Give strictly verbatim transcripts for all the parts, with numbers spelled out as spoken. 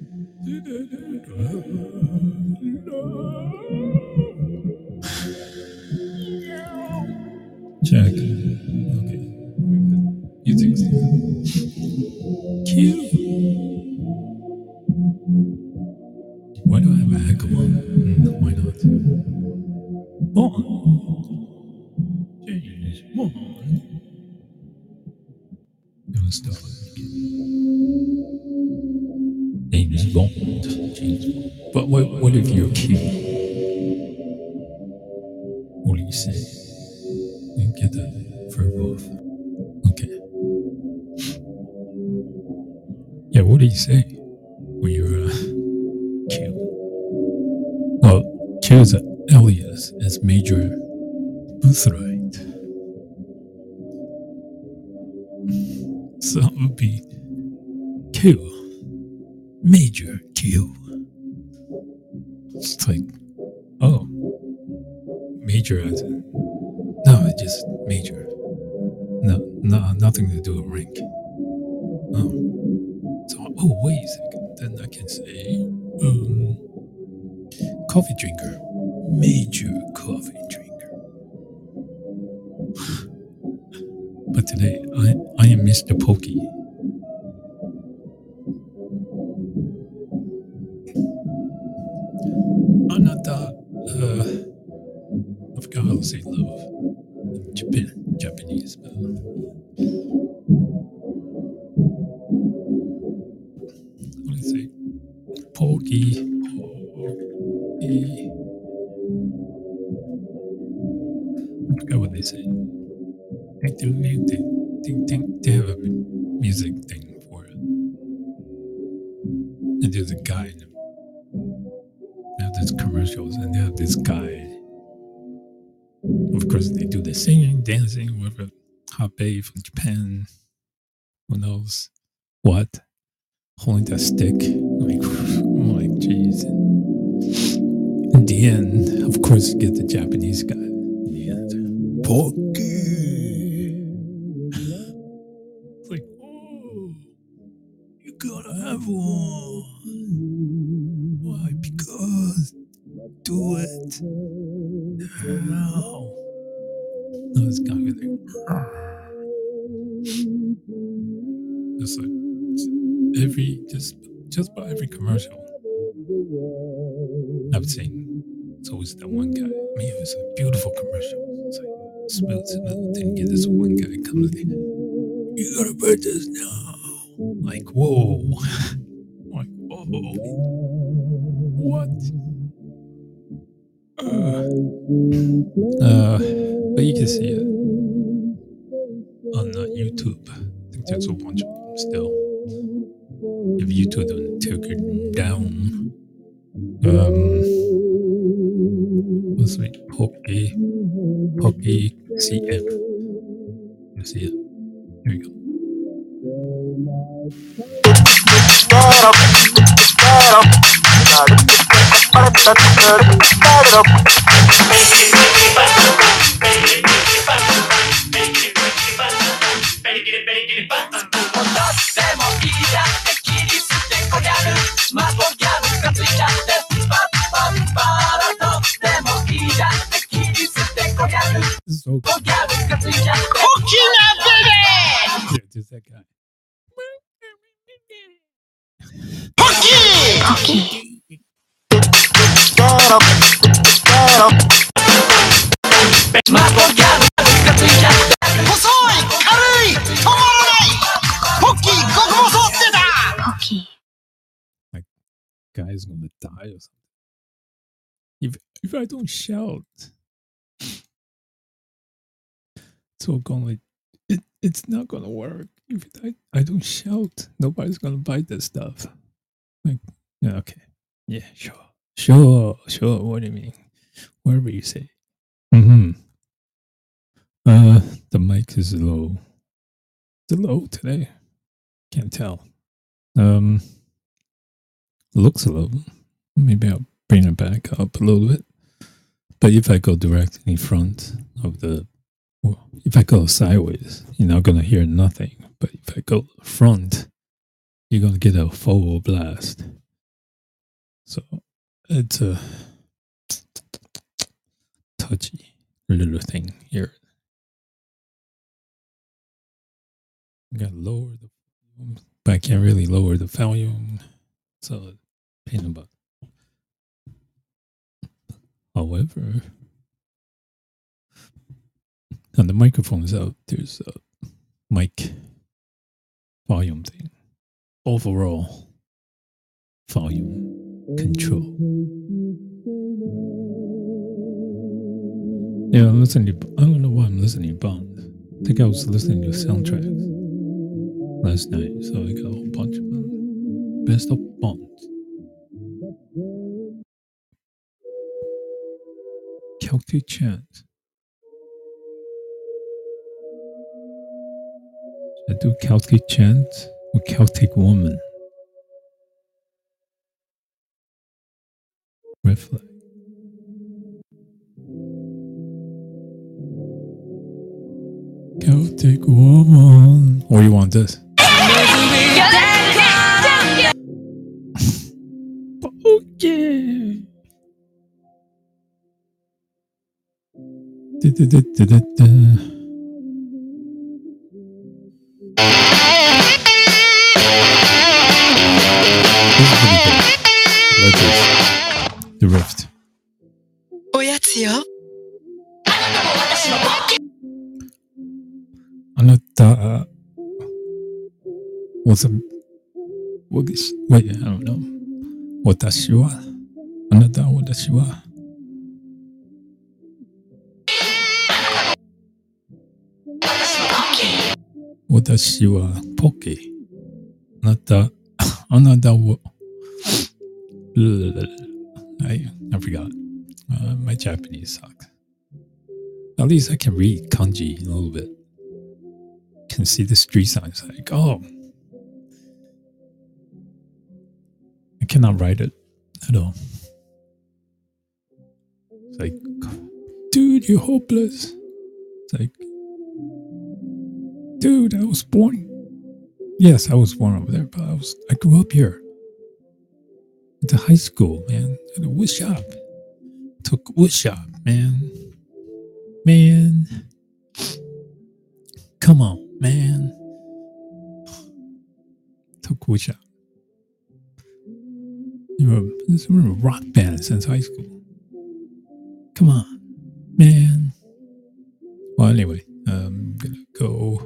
Check. Okay. You think so? Cute. Why do I have a heck of one? Mm, why not? Bond. James Bond. You want stuff like James Bond. James Bond. But what, what if you're cute? What do you say? You get the verb off. Okay. Yeah, what do you say when you're uh, cute? Well, Q's alias is Major Boothright. So it would be Q. Major Q. It's like, oh, major as in, no, it's just major. No, no, nothing to do with rank. Oh, so, oh, wait a second. Then I can say, um, coffee drinker. Major coffee drinker. But today, I, I am Mister Pokey. Anata, uh, I forgot how to say love in Japan, Japanese. But, what do you say? Pokey. Pokey. I forgot what they say. They, they, they, they, they have a music thing for it. And there's a guy in them. They have these commercials and they have this guy. Of course, they do the singing, dancing, whatever. Happy from Japan. Who knows what? Holding that stick. Like, I'm like, jeez. In the end, of course, you get the Japanese guy. In the end, Pokey. It's like, oh, you gotta have one. Why? Because do it now. No, it's gotta be like, just like every just just about every commercial I've seen. It's always that one guy. I mean, it was a beautiful commercial. It's like smooth, smooth. Then you get this one guy comes in. You gotta put this now. Like, whoa. Like, whoa. What? Uh, uh, but you can see it on uh, YouTube. I think there's a bunch of them still. If YouTube don't take it down, um, what's it? Pokey, Pokey C M. You see it? Here you go. So cool. Yeah, just that guy. Pokey! Like, guy's gonna die or something. If if I don't shout, so gonna it, it's not gonna work. If I, I don't shout, nobody's gonna buy this stuff. Like, yeah, okay, yeah, sure, sure, sure. What do you mean? Whatever you say. Mm-hmm. Uh, the mic is low. It's low today. Can't tell. Um, looks low. Maybe I'll bring it back up a little bit. But if I go directly in front of the, well, if I go sideways, you're not gonna hear nothing. But if I go front, you're gonna get a full blast. So it's a touchy little thing here. I got to lower the volume, but I can't really lower the volume. So pain in the butt. However, on the microphones out, there's a mic volume thing. Overall volume control. Yeah, I'm listening to, I don't know why I'm listening to Bond. I think I was listening to soundtracks last night, so I got a whole bunch of them. Best of Bond. Celtic chant. Should I do Celtic chant or Celtic woman? Reflect. Celtic woman. Or you want this? Okay. Da, da, da, da, da, da. The Rift. おやつよ。 あなた was a wait, I don't know. 私はあなた私は私はポケあなたあなたは I, I forgot. Uh, my Japanese sucks. At least I can read kanji a little bit. Can see the street signs like, oh. I cannot write it at all. It's like, dude, you're hopeless. It's like, dude, I was born. Yes, I was born over there, but I was I grew up here. Went to high school, man. At a wood shop. Took wood shop, man. Man. Come on, man. Took wood shop. You were, you were a rock band since high school. Come on, man. Well, anyway, I'm gonna go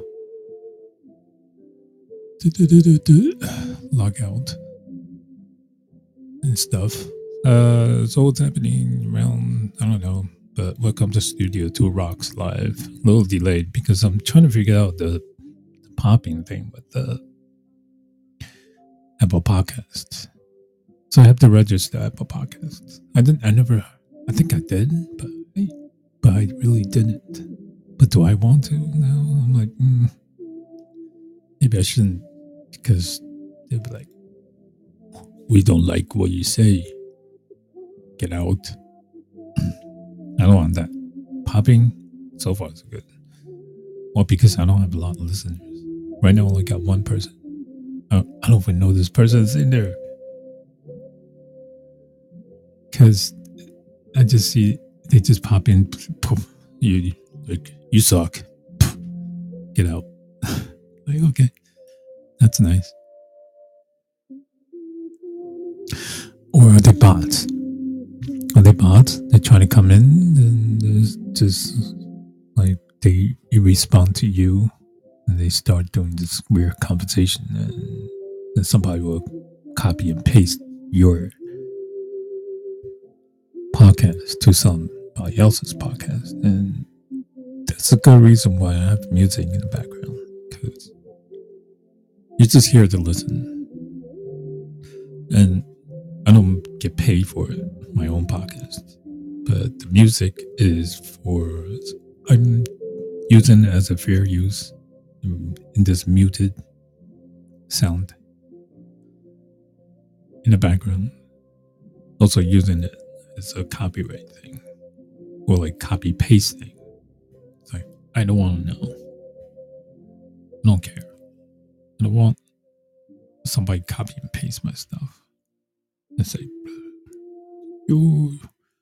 log out and stuff. Uh, so what's happening around, I don't know, but welcome to Studio Two Rocks Live. A little delayed because I'm trying to figure out the, the popping thing with the Apple Podcasts. So I have to register Apple Podcasts. I didn't, I never, I think I did, but I, but I really didn't. But do I want to now? I'm like, mm, maybe I shouldn't, because they'll be like, we don't like what you say. Get out. I don't want that. Popping, so far, so good. Well, because I don't have a lot of listeners. Right now, I only got one person. I don't, I don't even know this person's in there. Because I just see, they just pop in. Poof, you, like, you suck. Poof, get out. Like, okay. That's nice. Or are they bots? Are they bots? They try to come in and there's just like they respond to you and they start doing this weird conversation and then somebody will copy and paste your podcast to somebody else's podcast. And that's a good reason why I have music in the background, because you're just here to listen. And I don't get paid for it, my own podcast, but the music is for, I'm using it as a fair use in this muted sound in the background. Also using it as a copyright thing or like copy paste thing. It's like, I don't want to know. I don't care. I don't want somebody copy and paste my stuff. It's like, you,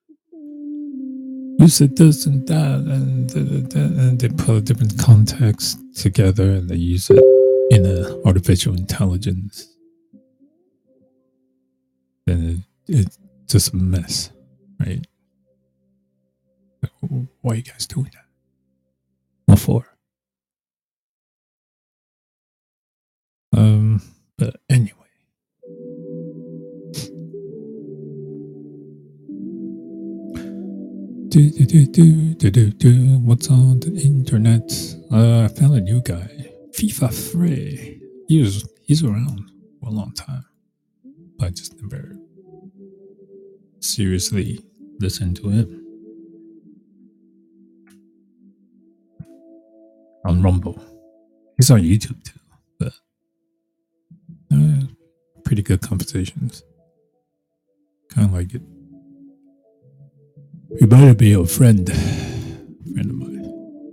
you said this and that, and, and they put a different context together and they use it in an artificial intelligence. Then it, it's just a mess, right? Like, why are you guys doing that? What for? Um, but anyway. Do, do, do, do, do, do, do. What's on the internet? Uh, I found a new guy, FIFA Frey. He was he's around for a long time, but I just never seriously listened to him. On Rumble, he's on YouTube too, but uh, pretty good conversations. Kind of like it. He better be a friend, friend of mine.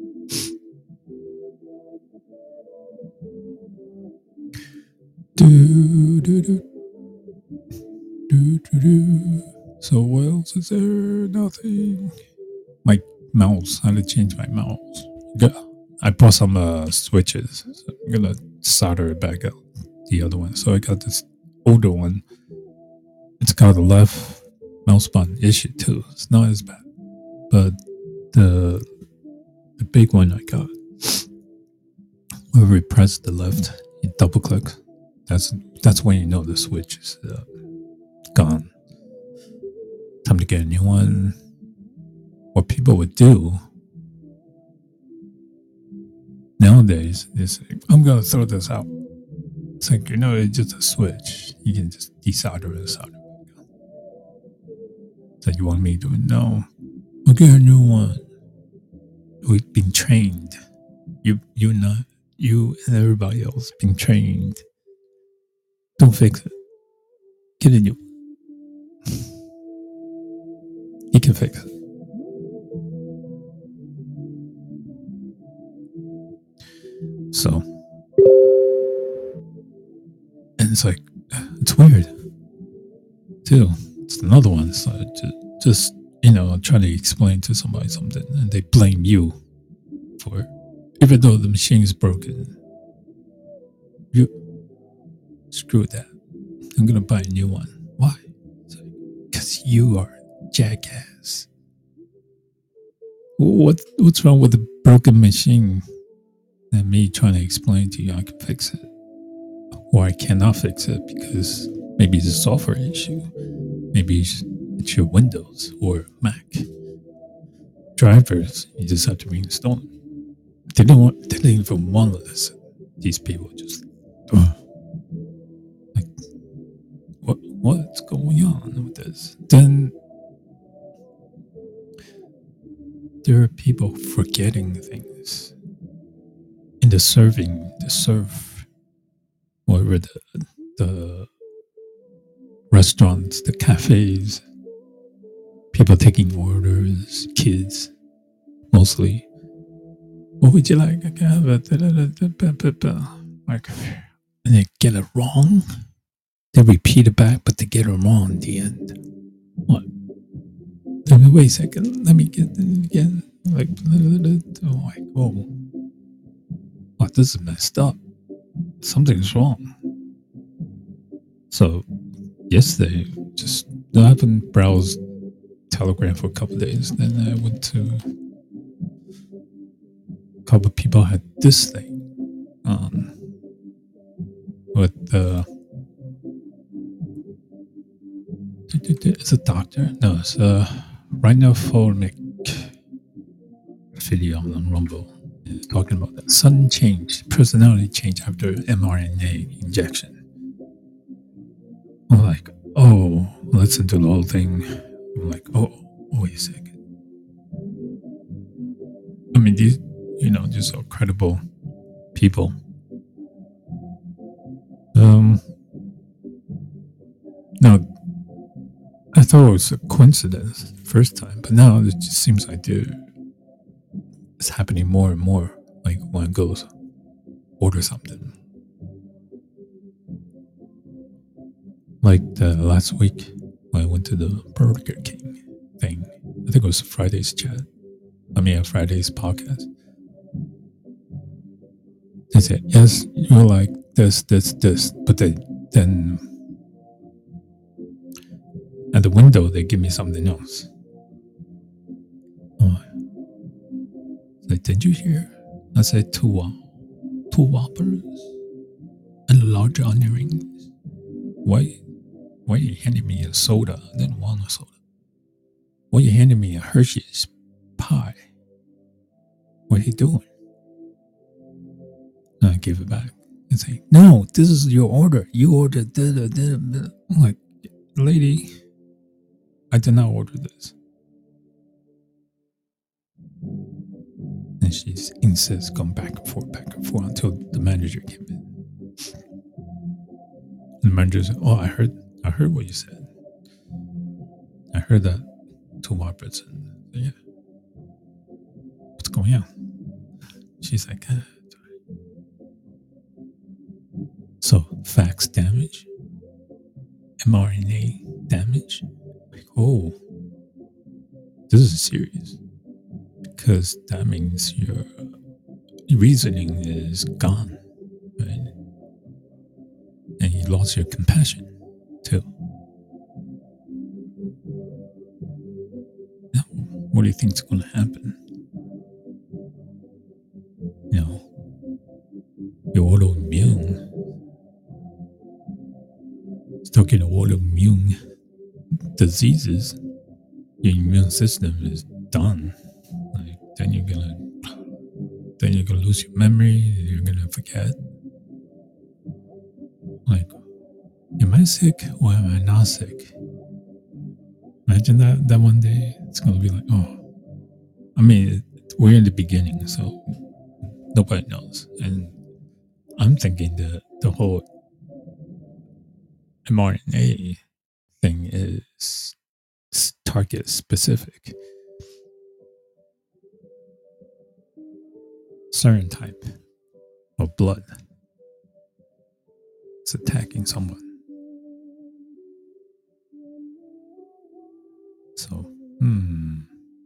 Do do do do do do. So what else is there? Nothing. My mouse. I had to change my mouse. I bought some uh, switches. So I'm gonna solder it back out. The other one. So I got this older one. It's got a left mouse button issue too. It's not as bad, but the the big one I got, whenever you press the left, you double click. That's that's when you know the switch is uh, gone. Time to get a new one. What people would do nowadays is, like, I'm gonna throw this out. It's like, you know, it's just a switch. You can just desolder and solder. So you want me to do it? No. I'll get a new one. We've been trained. You, you not, you and everybody else been trained. Don't fix it. Get a new one. You can fix it. So, and it's like, it's weird too. It's another one. So just, just, you know, try to explain to somebody something and they blame you for it, even though the machine is broken. You screw that. I'm gonna buy a new one. Why? Because like, you are a jackass. What what's wrong with the broken machine? And me trying to explain to you I can fix it, or I cannot fix it because maybe it's a software issue. Maybe it's your Windows or Mac drivers. You just have to reinstall them. They don't want. They don't even want to listen. These people just uh, like, what? What's going on with this? Then there are people forgetting things in the serving, the serve, whatever the the restaurants, the cafes, people taking orders, kids, mostly. What would you like? I can have it. Like, and they get it wrong. They repeat it back, but they get it wrong in the end. What? Then wait a second. Let me get it again. Like, oh, like, oh, what? This is messed up. Something's wrong. So yesterday, just I haven't browsed Telegram for a couple of days. Then I went to a couple of people had this thing um, with the. It's a doctor. No, it's a rhinophobic video on Rumble. It's talking about that sudden change, personality change after mRNA injection. I'm like, oh, listen to the whole thing. I'm like, oh, wait a second. I mean, these, you know, these are credible people. Um, now, I thought it was a coincidence the first time, but now it just seems like it's happening more and more. Like when it goes, order something. Like the last week when I went to the Burger King thing. I think it was Friday's chat. I mean, a Friday's podcast. They said, yes, you're like this, this, this. But they, then at the window, they give me something else. Oh. Like, did you hear? I said, two, uh, two Whoppers and large onion rings. Why, why are you handing me a soda? I didn't want a soda. Why are you handing me a Hershey's pie? What are you doing? And I gave it back. It's like, no, this is your order. You ordered da, da, da, da. I'm like, lady, I did not order this. And she insists going back and forth, back and forth until the manager came in. And the manager said, oh, I heard, I heard what you said. I heard that two Whoppers. And yeah, what's going on? She's like, uh, so fax damage, M R N A damage. Like, oh, this is serious. Because that means your reasoning is gone, right? And you lost your compassion, too. Now, what do you think is going to happen? You know, your autoimmune, talking about autoimmune diseases, your immune system is done. Like, then you're gonna, then you're gonna lose your memory. You're gonna forget. Like, am I sick or am I not sick? Imagine that. That one day it's gonna be like, oh, I mean, it, we're in the beginning, so nobody knows. And I'm thinking the the whole M R N A thing is target specific. Certain type of blood. It's attacking someone. So, hmm.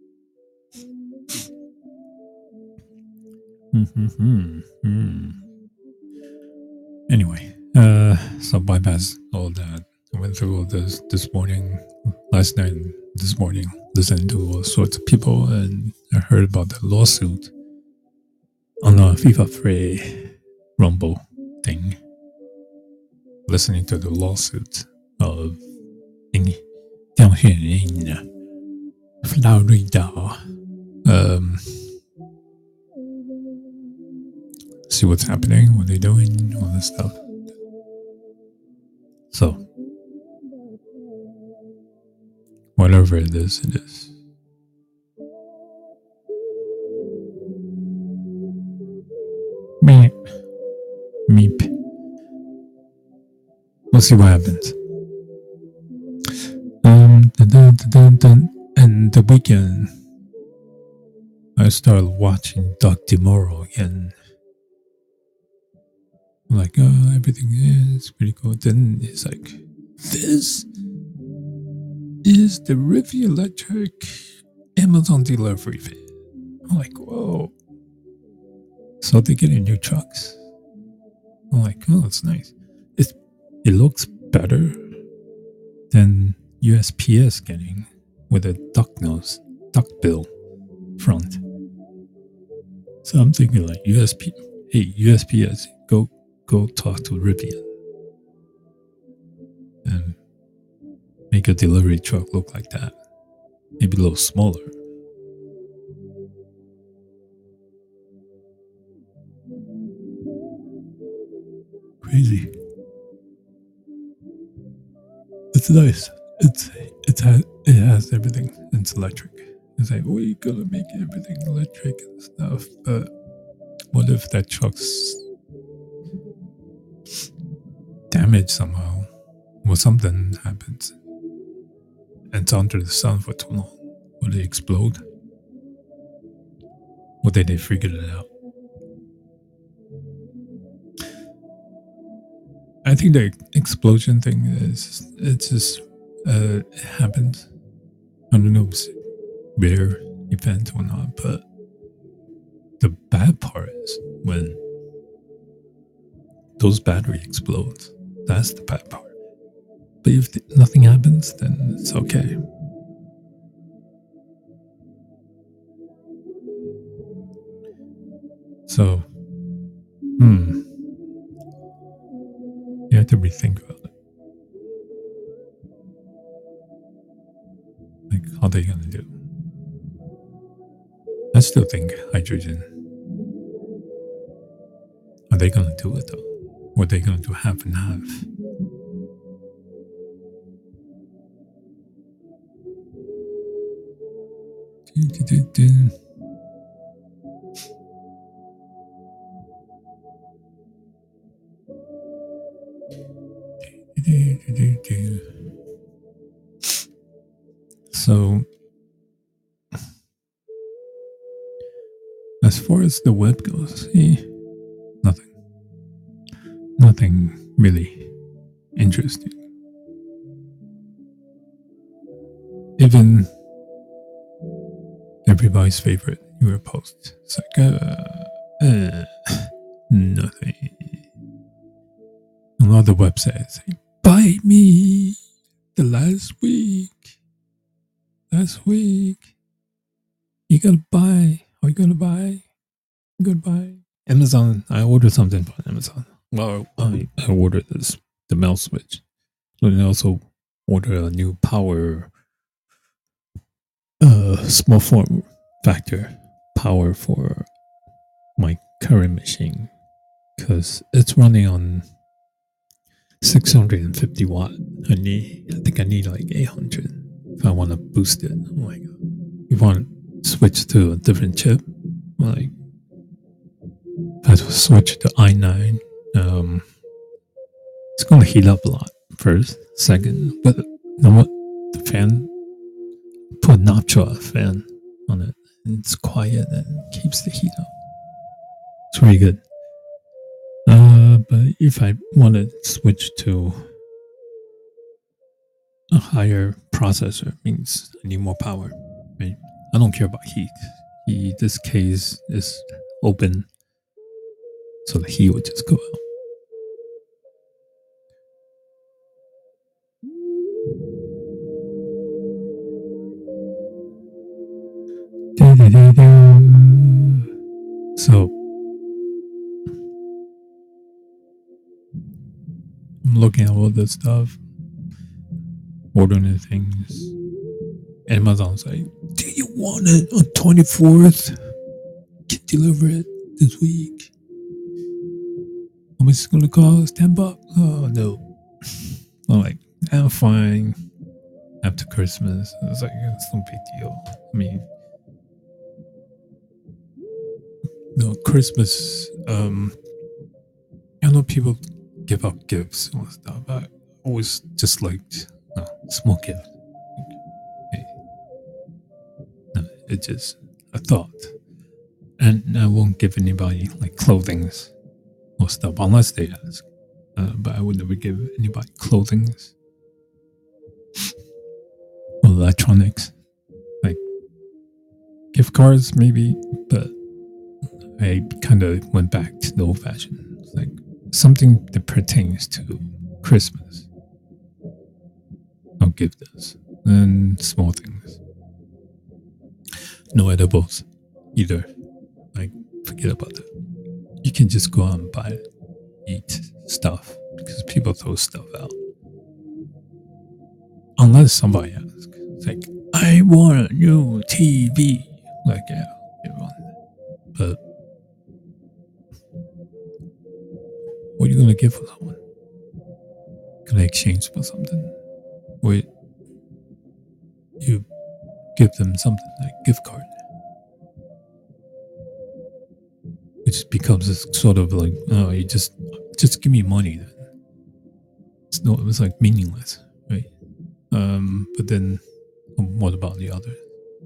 Mm-hmm. Hmm. Anyway, uh, so bypass all that. I went through all this this morning, last night, and this morning, listening to all sorts of people, and I heard about the lawsuit on the FIFA Free Rumble thing. Listening to the lawsuit of in Florida. Um, see what's happening, what they're doing, all this stuff. So, whatever it is, it is. Meep. Meep. We'll see what happens. Um, dun, dun, dun, dun. And the weekend, I started watching Doc DeMoro again. I'm like, oh, everything is pretty cool. Then it's like, this is the Rivian Electric Amazon delivery fit. I'm like, whoa. So they're getting new trucks. I'm like, oh, that's nice. It's, it looks better than U S P S getting with a duck nose, duck bill front. So I'm thinking like U S P, hey, U S P S, go go talk to Rivian and make a delivery truck look like that. Maybe a little smaller. Crazy. It's nice. It's it's has it has everything. It's electric. It's like, we're gonna make everything electric and stuff. But what if that truck's damaged somehow, or something happens, and it's under the sun for too long? Will they explode? Or did they figure it out? I I think the explosion thing is it's just uh, it happens. I don't know if it's a rare event or not, but the bad part is when those battery explodes. That's the bad part. But if th- nothing happens, then it's okay. So, hmm, you have to rethink about it. Like, how they gonna do? I still think hydrogen. Are they gonna do it though? Or are they gonna do half and half? Do, do, do, do. Do, do, do, do. So, as far as the web goes, eh, nothing. Nothing really interesting. Even everybody's favorite newer post. It's like, uh, uh, nothing. A lot of the websites say, buy me the last week. Last week. You gotta buy. Are you gonna buy? You gotta buy. Amazon. I ordered something from Amazon. Well, I, I ordered this, the mouse switch. And I also ordered a new power, uh, small form factor power for my current machine. Because it's running on six hundred fifty watt. I need, I think I need like eight hundred if I want to boost it. I'm like, you want to switch to a different chip? I'm like, if I switch to i nine, um, it's going to heat up a lot first, second, but you know what? The fan, put a Noctua fan on it, and it's quiet and keeps the heat up. It's really good. Uh, but if I want to switch to a higher processor, means I need more power. Right? I don't care about heat. He, this case is open, so the heat would just go out. So I'm looking at all this stuff, ordering the things. Amazon's like, do you want it on twenty-fourth? Can deliver it this week. How much it's gonna cost? ten bucks? Oh no. I'm like, I'm fine. After Christmas, it's like, it's no big deal. I mean, no, Christmas, um, I know people give out gifts and stuff. I always just liked no, small gift. Hey, no, it's just a thought. And I won't give anybody like clothings or stuff unless they ask. Uh, but I would never give anybody clothings or electronics. Like gift cards, maybe, but I kind of went back to the old fashioned. It's like something that pertains to Christmas. I'll give this. And small things. No edibles either. Like, forget about that. You can just go out and buy it, eat stuff, because people throw stuff out. Unless somebody asks. It's like, I want a new T V. Like, yeah, you want it. But what are you going to give for someone? Can I exchange for something? Or you give them something like gift card, which becomes this sort of like, oh, you just just give me money then. It's no, it was like meaningless, right? Um, but then, what about the others?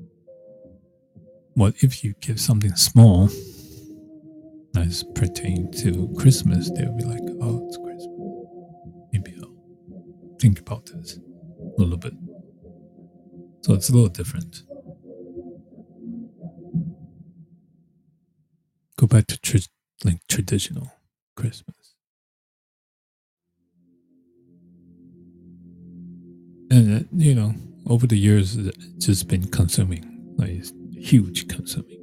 What if you give something small as pertain to Christmas? They'll be like, oh, it's Christmas. think about this a little bit. So it's a little different. Go back to tr- like traditional Christmas. And, uh, you know, over the years, it's just been consuming, like huge consuming.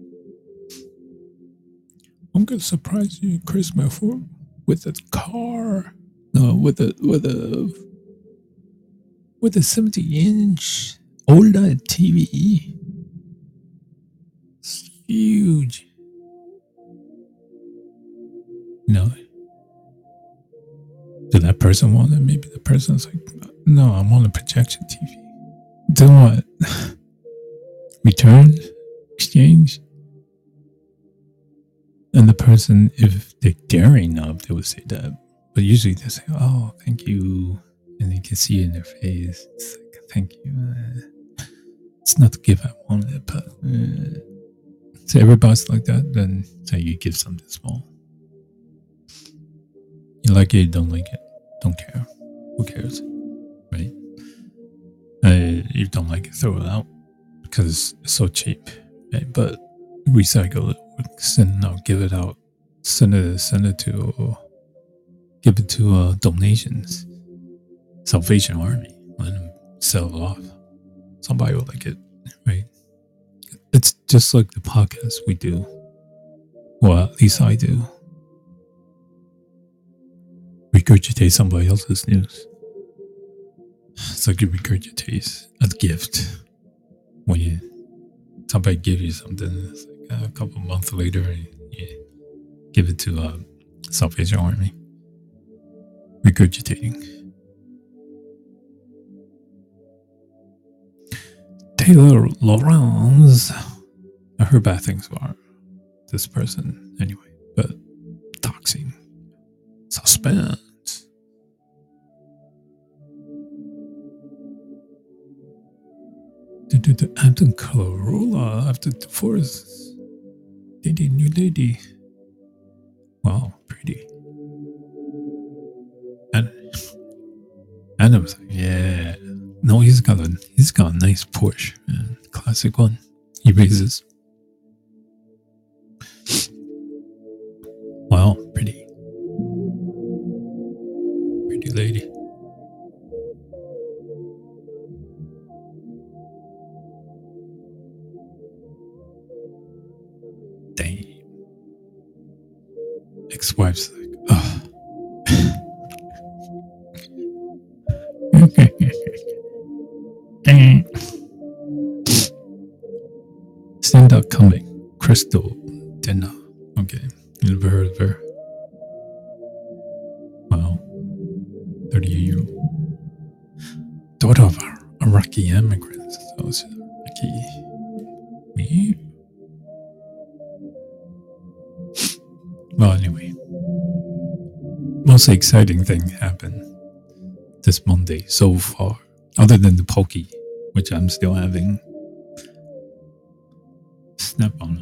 I'm going to surprise you Christmas for, with a car. No, with a, with a, with a seventy inch OLED T V. It's huge. You know, did that person want it? Maybe the person's like, no, I want a projection T V. Then what? Return? Exchange? And the person, if they're daring enough, they would say that. But usually they say, oh, thank you. And you can see it in their face. It's like, thank you. Uh, it's not the gift I wanted, but uh, so everybody's like that, then say you give something small. You like it, you don't like it. Don't care. Who cares? Right? Uh, if you don't like it, throw it out because it's so cheap. Right? But recycle it, send it out, give it out, send it, send it to, or give it to uh, donations. Salvation Army, let them sell it off. Somebody will like it, right? It's just like the podcast we do. Well, at least I do. Regurgitate somebody else's news. It's like you regurgitate a gift when you somebody give you something. It's like a couple months later, you give it to uh, Salvation Army. Regurgitating. Taylor Lawrence. I heard bad things about this person anyway, but doxing. Suspense. The Anton Corolla after divorce. Lady, new lady. Wow, pretty. And and I was like, yeah. No, he's got a he's got a nice Porsche, man. Classic one. He raises. Wow, pretty. Pretty lady. Damn. Ex-wife's like, oh. Stand up coming. Crystal Dinner. Okay. You never heard of her. Wow. thirty-eight year old. Daughter of Iraqi immigrants. So it's Iraqi. Me? Well, anyway. Most exciting thing happened this Monday so far. Other than the pokey, which I'm still having. Snap on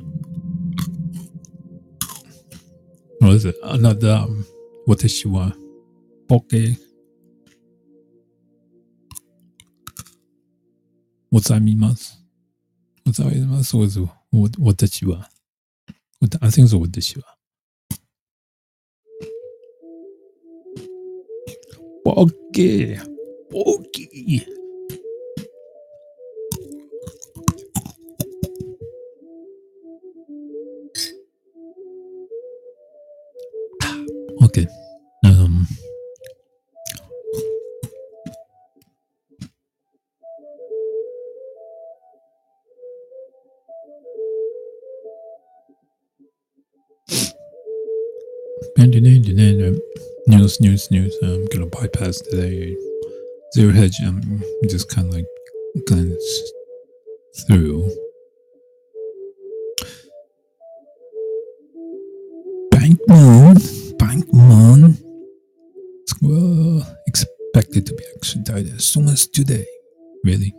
it. What is it? Another um, Watashiwa Poke. What's What's was Watashiwa. I think it's Watashiwa. Poke. Poke. Okay. Um. News, news, news. I'm gonna bypass today. Zero hedge. I'm just kind of like glance through. Bank Moon. Bank Moon. Well, expected to be extradited as soon as today. Really?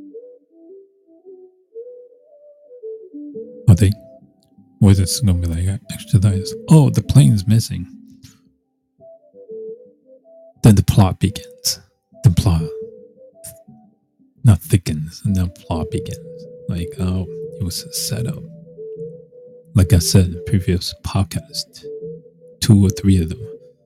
Are they? Or is it going to be like extradited? Oh, the plane's missing. Then the plot begins. the plot not thickens and the plot begins. Like, oh, it was a setup. Like I said in previous podcast, two or three of them.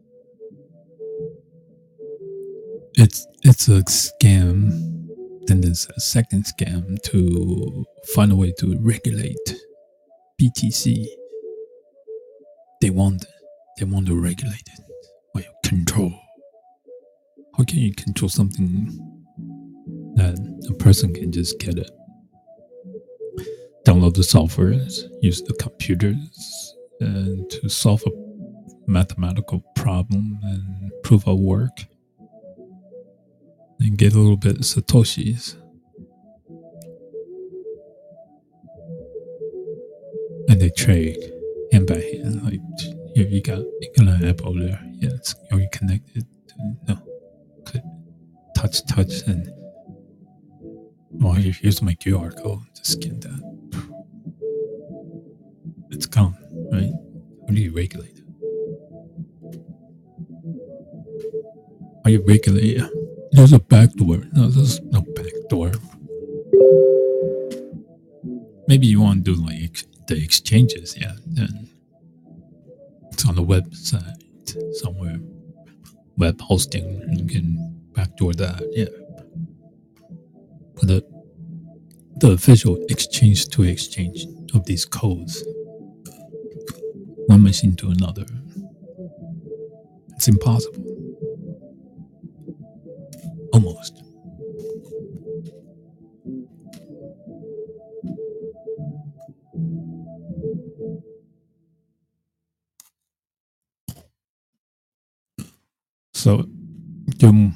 It's it's a scam. Then there's a second scam to find a way to regulate B T C. They want they want to regulate it. Like control. How can you control something that a person can just get it? Download the softwares, use the computers, and to solve a mathematical problem and prove our work, and get a little bit of satoshis. And they trade hand by hand. Like, here you got you got an app over there. Yeah, it's, are you connected? No. Click, touch, touch, and well, here's my Q R code. Just scan that. It's gone, right? How do you regulate it? How do you regulate it? There's a backdoor. No, there's no backdoor. Maybe you want to do like the exchanges, yeah. Then it's on the website somewhere. Web hosting, you can backdoor that, yeah. But the, the official exchange to exchange of these codes, one machine to another, it's impossible. Almost. So, yung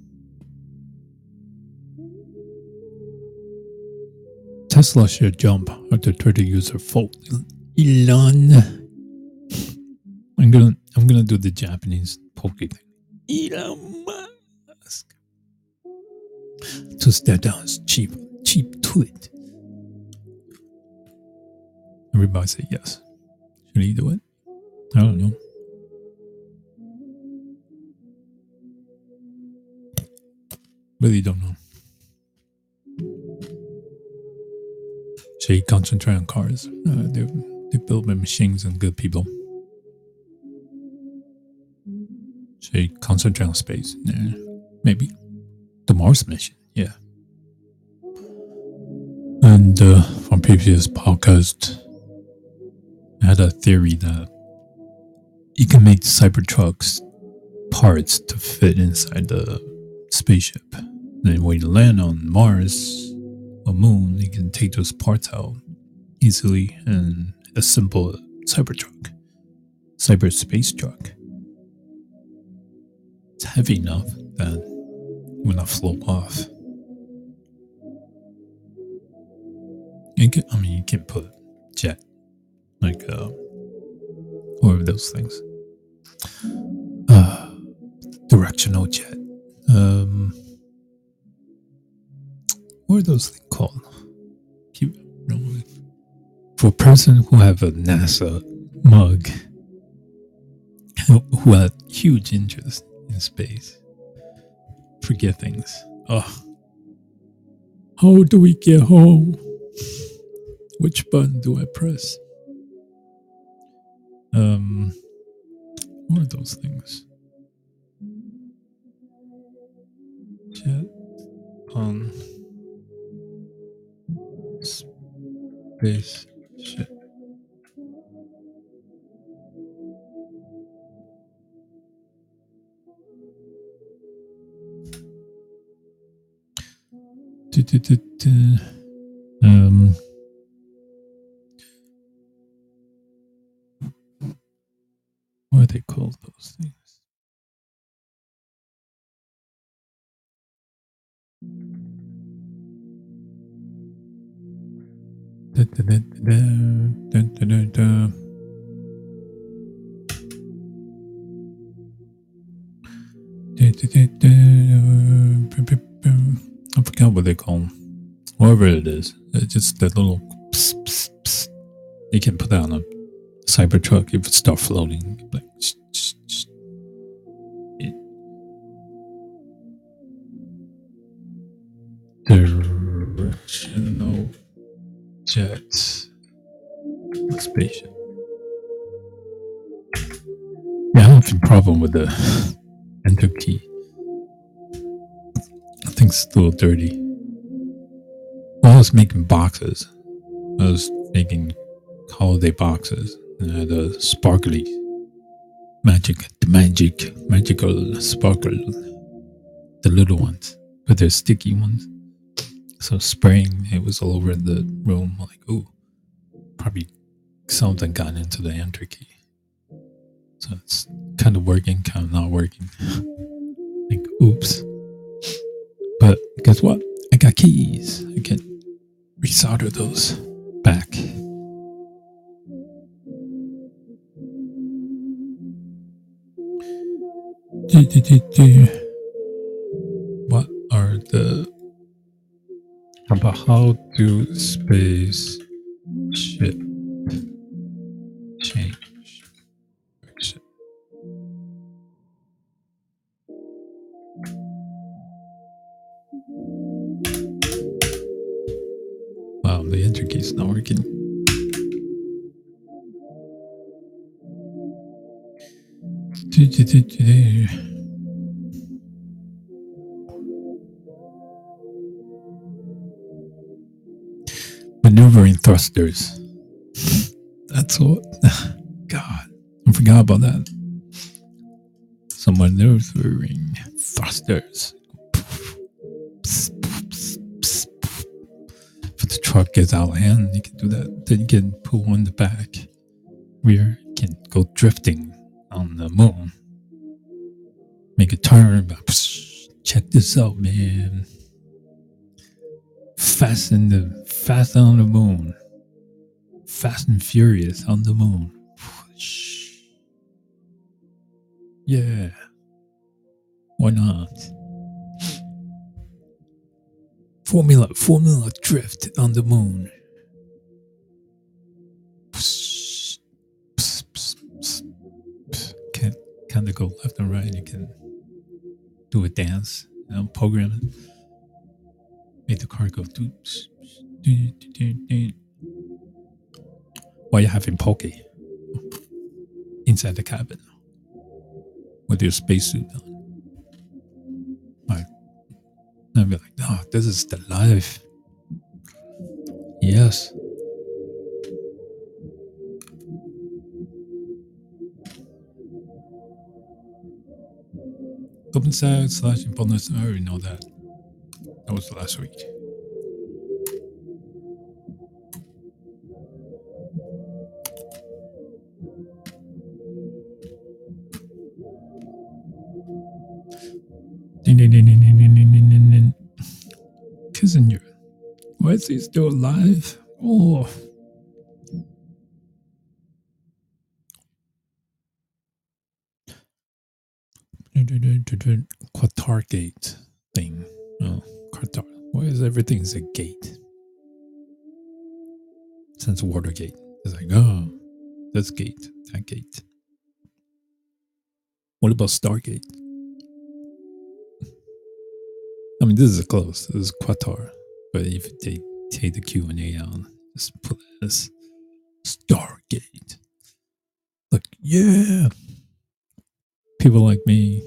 Tesla should jump after Twitter user fault. Elon. I'm gonna I'm gonna do the Japanese pokey thing. Elon Musk. To stare down is cheap. Cheap tweet. Everybody say yes. Should he do it? I don't know. Really don't know. Should he concentrate on cars? Uh, they they build by machines and good people. Should he concentrate on space? Yeah, maybe. The Mars mission, yeah. And uh, from previous podcast, I had a theory that you can make Cybertrucks parts to fit inside the spaceship. Then when you land on Mars or Moon, you can take those parts out easily and assemble a Cybertruck, cyber space truck. It's heavy enough that it will not float off. You can, I mean, you can put jet, like uh, or those things. Uh, directional jet. Um, what are those things called? You know, for a person who have a NASA mug, who had huge interest in space, forget things. Oh, how do we get home? Which button do I press? Um, what are those things? Jet on space ship. Um, what are they called, those things? Da, da, da, da, da, da, da. Da, da, da, da. I forgot what they call them. Whatever it is, it's just that little pss, pss, pss. You can put that on a Cybertruck if it starts floating. Like, shh, shh, shh. Yeah. directional jets spaceship. Yeah, I have a problem with the enter key. I think it's a little dirty. Well, I was making boxes. I was making holiday boxes. And I had a sparkly magic, the magic, magical sparkle, the little ones, but they're sticky ones. So spraying, it was all over the room. Like, ooh, probably something got into the enter key. So it's kind of working, kind of not working. Like, oops. But guess what? I got keys. I can resolder those back. What are the about how do space ship change direction? Wow, the enter key is not working. Maneuvering thrusters. That's what. God, I forgot about that. Some maneuvering thrusters. If the truck gets out of hand, you can do that. Then you can pull on the back. Rear, you can go drifting on the moon. Make a turn. Check this out, man. Fast in the fast on the moon. Fast and Furious on the moon. Yeah. Why not? Formula Formula Drift on the moon. Can kind of go left and right. You can do a dance. You know, program it. Make the car go. While you're having poke inside the cabin with your spacesuit on. Right. And I'd be like, oh, this is the life. Yes. Open side slash bonus. I already know that. That was last week. Kissinger. Why is he still alive? Oh. Qatar gate thing. Oh, Qatar. Why is everything's a gate? Since Watergate. It's like, oh, this gate, that gate. What about Stargate? I mean, this is close. This is Qatar. But if they take the Q and A out, just put it as Stargate. Like, yeah. People like me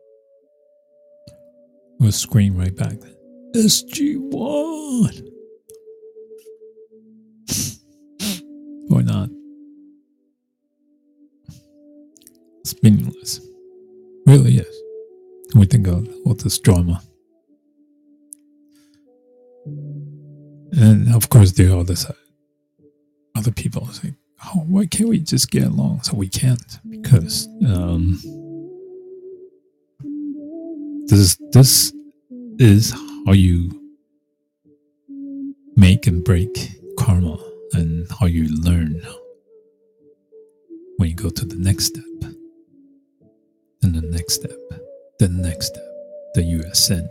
will scream right back. S G one. Why not? It's meaningless. Really is. We think of all this drama. And of course, there are other side. Other people say, oh, why can't we just get along? So we can't. Because um, this is, this is how you make and break karma and how you learn when you go to the next step. And the next step. The next step. Then you ascend.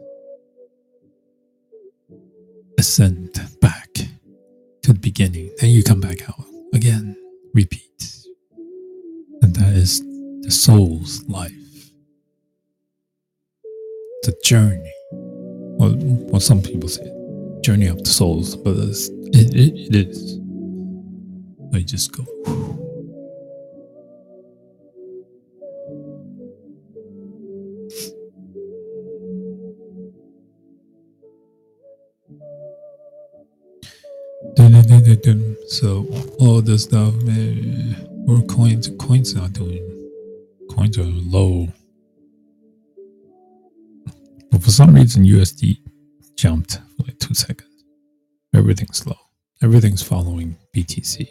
Ascend back to the beginning. Then you come back out. Again. Repeat. And that is the soul's life. The journey. Well, well some people say Journey of the Souls, but it's, it, it, it is. I just go. So all this stuff, eh, or coins, coins not doing. Coins are low, but for some reason U S D jumped for like two seconds. Everything's low. Everything's following B T C.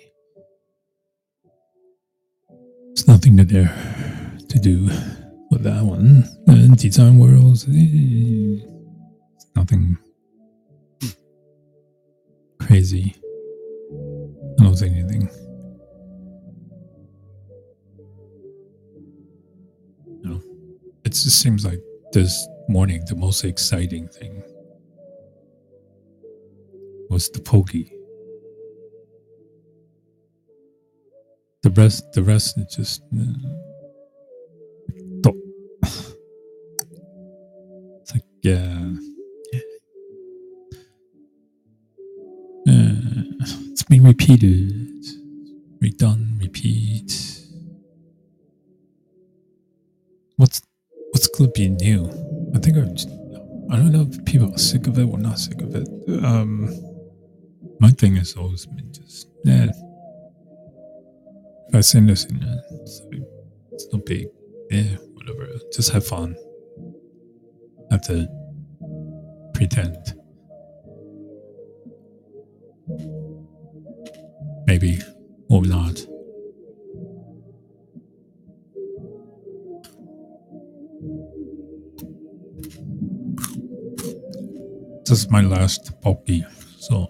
There's nothing to there to do with that one. And Design Worlds, eh, nothing crazy. I don't see anything. No. It just seems like this morning the most exciting thing was the pokey. The rest, the rest is just. Uh, it's like yeah, uh, it's being repeated, redone, repeat. What's what's gonna be new? I think I'm just, I don't know if people are sick of it or not sick of it. Um, my thing has always been just yeah. If I send this in, it's, it's no big, yeah, whatever. Just have fun. Have to pretend. Maybe or not. This is my last pokey, so.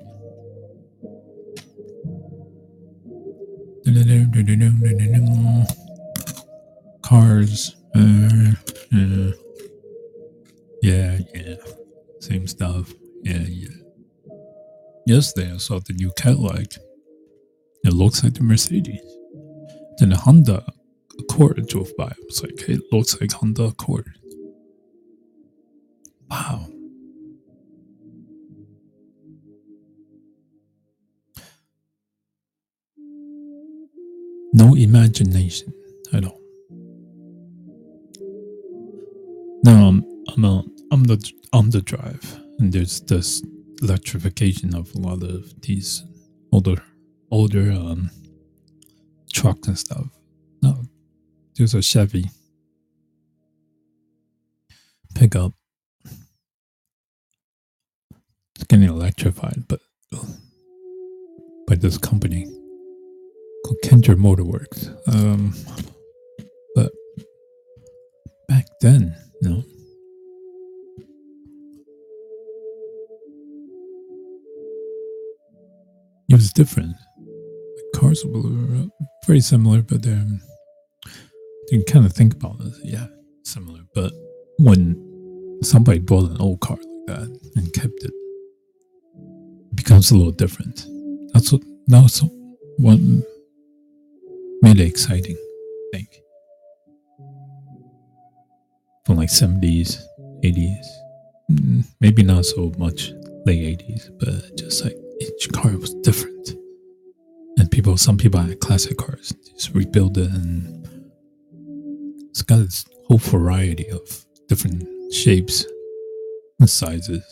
Cars, uh, uh, yeah, yeah, same stuff, yeah, yeah. Yesterday I saw the new Cadillac. It looks like the Mercedes. Then the Honda Accord drove by. I was like, hey, it looks like Honda Accord. Wow. No imagination at all. Now I'm I'm on I'm the on the drive, and there's this electrification of a lot of these older older um, trucks and stuff. No, there's a Chevy pickup. It's getting electrified, but by this company called Kendra Motorworks. Um, but back then, you know, it was different. The cars were very similar, but um, you can kind of think about it. Yeah, similar. But when somebody bought an old car like that and kept it, it becomes a little different. That's what. That's what made it exciting, I think. From like seventies, eighties, maybe not so much late eighties, but just like each car was different. And people, some people had classic cars, just rebuild it, and it's got this whole variety of different shapes and sizes.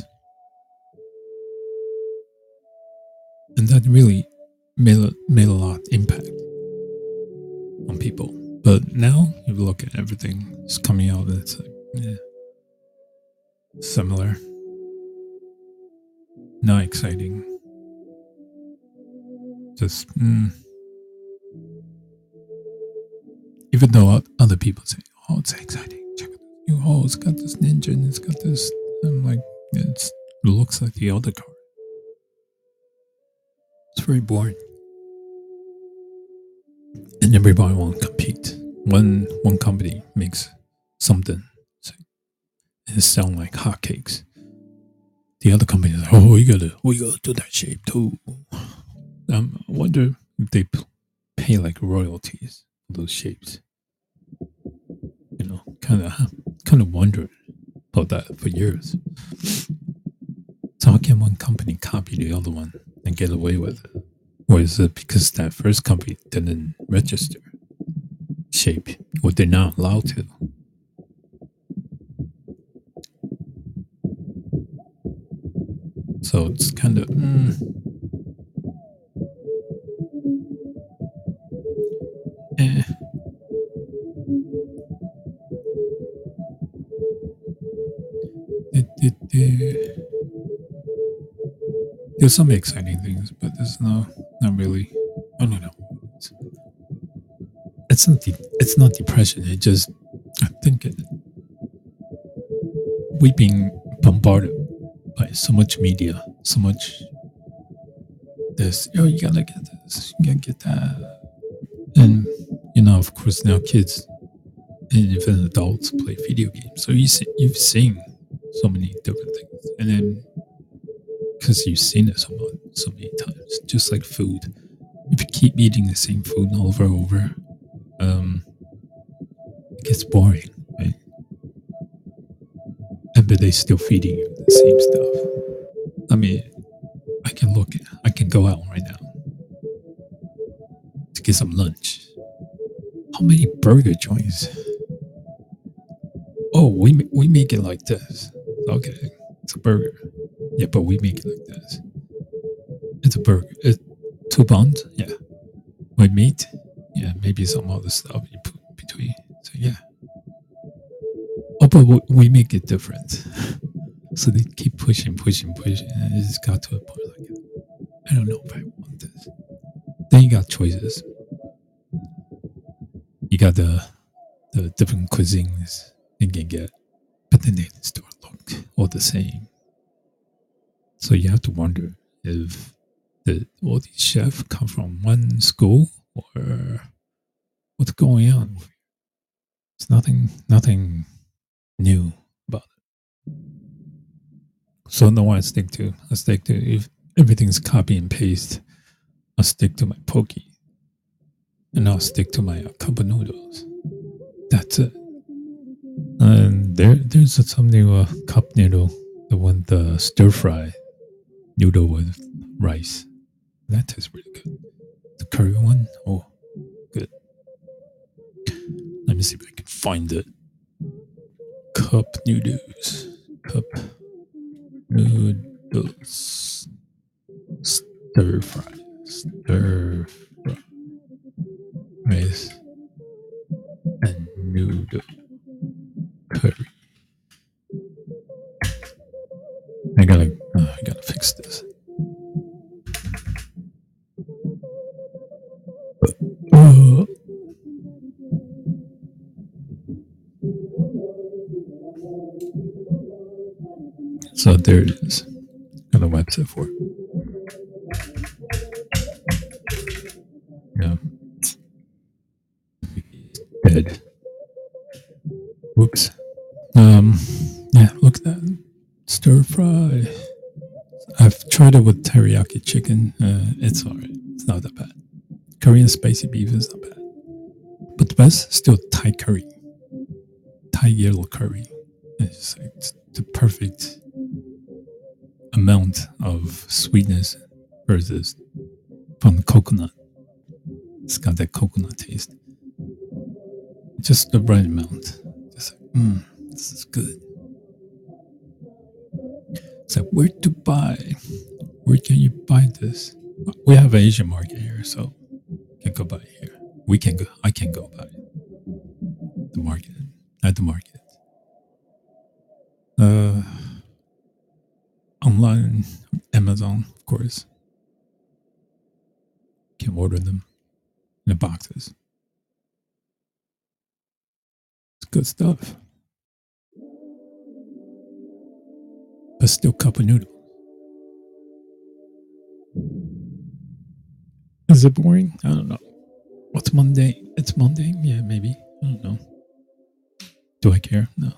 And that really made a, made a lot of impact on people. But now you look at everything that's coming out, and it's like, yeah, similar, not exciting. Just, mm. Even though other people say, oh, it's exciting. Check it out. Oh, it's got this engine, it's got this. I'm like, it's, it looks like the other car. It's very boring. And everybody wants to compete. One one company makes something, and it sounds like hotcakes. The other company is like, oh, we gotta, we gotta do that shape too. Um, I wonder if they pay like royalties for those shapes. You know, kind of, kind of wondered about that for years. It's how can one company copy the other one and get away with it? Or is it because that first company didn't register shape, or they're not allowed to? So it's kind of mm, eh. It, it, it, there's some exciting things, but there's no, not really. I don't know. It's, it's not. De- it's not depression. It just. I think it, we've been bombarded by so much media, so much. This. Oh, you gotta get this. You gotta get that. And you know, of course, now kids and even adults play video games. So you see, you've seen so many different things, and then because you've seen it so much, so many times, just like food. If you keep eating the same food over and over, um, it gets boring, right? And but they still feeding you the same stuff. I mean, I can look, I can go out right now to get some lunch. How many burger joints? Oh, we we make it like this. Okay, it's a burger. Yeah, but we make it like this. It's a burger. It, two buns. Yeah. With meat. Yeah, maybe some other stuff you put between. So yeah. Oh, but we, we make it different. So they keep pushing, pushing, pushing, and it just got to a point like, I don't know if I want this. Then you got choices. You got the the different cuisines you can get, but then they start look all the same. So you have to wonder if the all these chefs come from one school or what's going on. It's nothing, nothing new about it. So no, I stick to. I stick to if everything's copy and paste. I'll stick to my poke, and I'll stick to my uh, cup of noodles. That's it. And there, there's some new uh, cup noodle, the one the stir fry noodle with rice. That tastes really good. The curry one, oh, good. Let me see if I can find it. Cup noodles, cup noodles, stir fry, stir fry, rice and noodle curry. I gotta, oh, I gotta fix this. Uh, so there it is. Got a website for it. Yeah. Dead. Whoops. Um. Yeah. Look at that stir fry. I've tried it with teriyaki chicken. Uh, it's alright. It's not that bad. Korean spicy beef is not bad. But the best still Thai curry. Thai yellow curry. It's, like, it's the perfect amount of sweetness versus from the coconut. It's got that coconut taste. Just the right amount. Just like, mm, this is good. It's like, where to buy? Where can you buy this? We have an Asian market here, so you can go buy it here. We can go. I can go buy it. The market, at the market. Uh, online, Amazon, of course. You can order them in the boxes. It's good stuff. But still cup of noodle. Is it boring? I don't know. What's mundane? It's mundane? Yeah, maybe. I don't know. Do I care? No.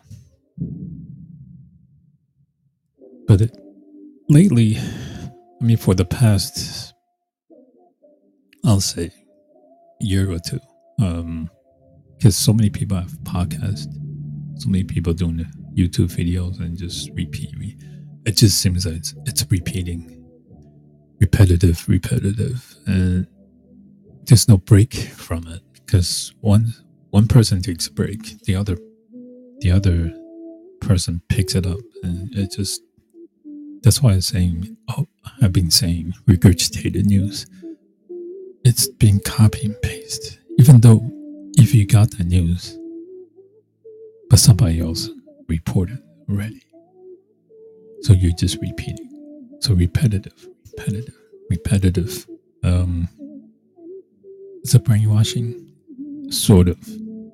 But it, lately, I mean, for the past, I'll say, year or two, um, because so many people have podcasts, so many people doing YouTube videos and just repeat, re- it just seems that it's, it's repeating, repetitive, repetitive, and there's no break from it because one one person takes a break, the other the other person picks it up, and it just that's why I'm saying oh, I've been saying regurgitated news. It's being copy and paste, even though if you got the news, but somebody else reported already, so you're just repeating. So repetitive, repetitive, repetitive. Um, it's a brainwashing, sort of.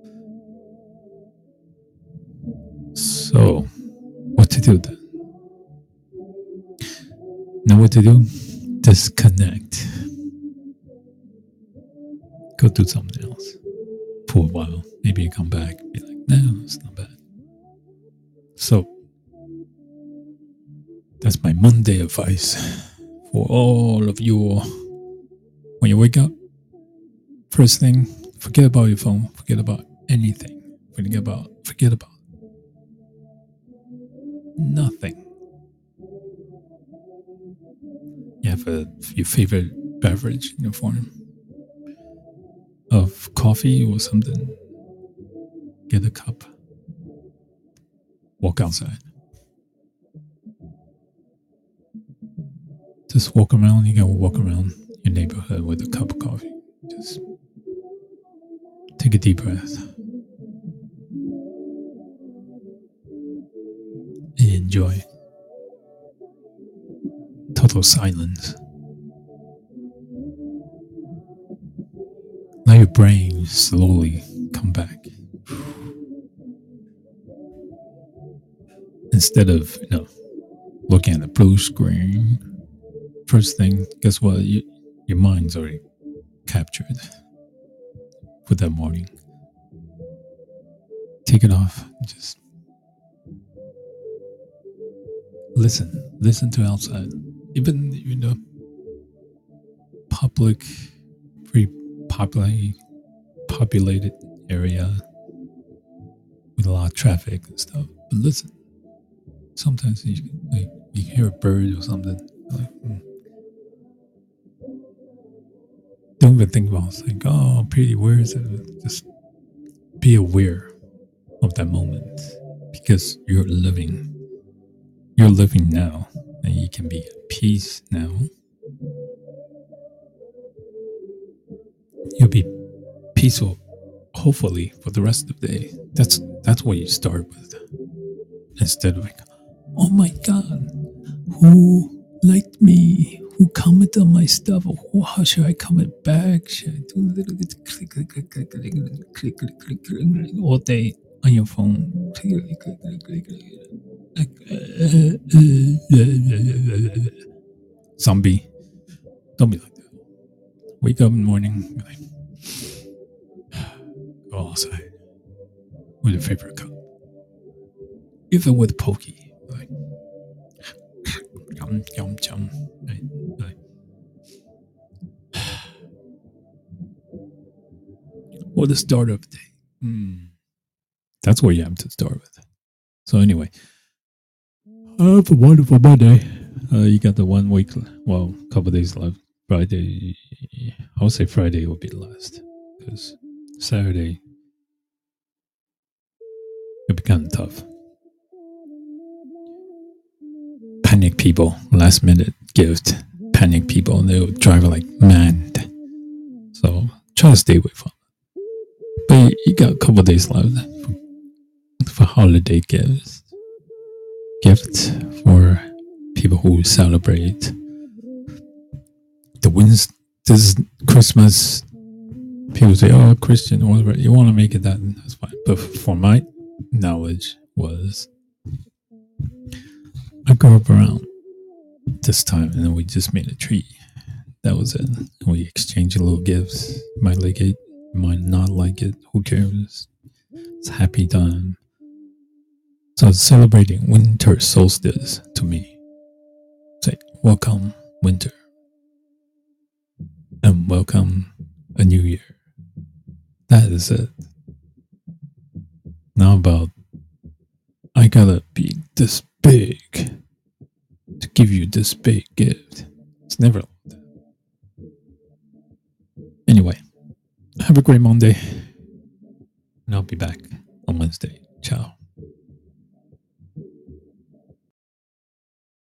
So, what to do then? Know what to do? Disconnect. Go do something else for a while. Maybe you come back and be like, no, it's not bad. So, that's my Monday advice for all of you. When you wake up, first thing, forget about your phone, forget about anything, forget about, forget about nothing. You have a, your favorite beverage in your form of coffee or something. Get a cup. Walk outside. Just walk around. You can walk around your neighborhood with a cup of coffee. Just take a deep breath. And enjoy. Total silence. Let your brain slowly come back. Instead of, you know, looking at the blue screen, first thing, guess what? You, your mind's already captured for that morning. Take it off. Just listen. Listen to outside. Even, you know, public, very populated, populated area with a lot of traffic and stuff. But listen. Sometimes you, like, you hear a bird or something. Like, mm. Don't even think about it. Like, oh, pretty, where is it? Just be aware of that moment because you're living. You're living now, and you can be at peace now. You'll be peaceful, hopefully, for the rest of the day. That's that's what you start with, instead of like, oh my God, who liked me? Who commented on my stuff? Or how should I comment back? Should I do a little bit click, click, click, click, click, click, click, click, click, click, all day on your phone? Click, click, click, click, click, click. Zombie. Don't be like that. Wake up in the morning, be like, go outside with your favorite cup. Even with pokey, like yum yum yum. Right? Like, or the start of the day. Mm. That's what you have to start with. So anyway, have a wonderful Monday. Uh, you got the one week, well, a couple days left. Friday, I would say Friday will be the last because Saturday it'll be kind of tough. Panic people, last minute gift. Panic people, they'll drive like mad. So try to stay away from it. But you got a couple days left for, for holiday gifts. Gifts for people who celebrate the wins. This is Christmas. People say, oh, Christian, or whatever. You want to make it that, that's fine. But for my knowledge was, I grew up around this time, and then we just made a tree. That was it. And we exchanged little gifts. You might like it, you might not like it. Who cares? It's happy time. So it's celebrating winter solstice to me. It's like, welcome winter. And welcome a new year. That is it. Now about, I gotta be this big. give you this big gift. It's never like that. Anyway, have a great Monday. And I'll be back on Wednesday. Ciao.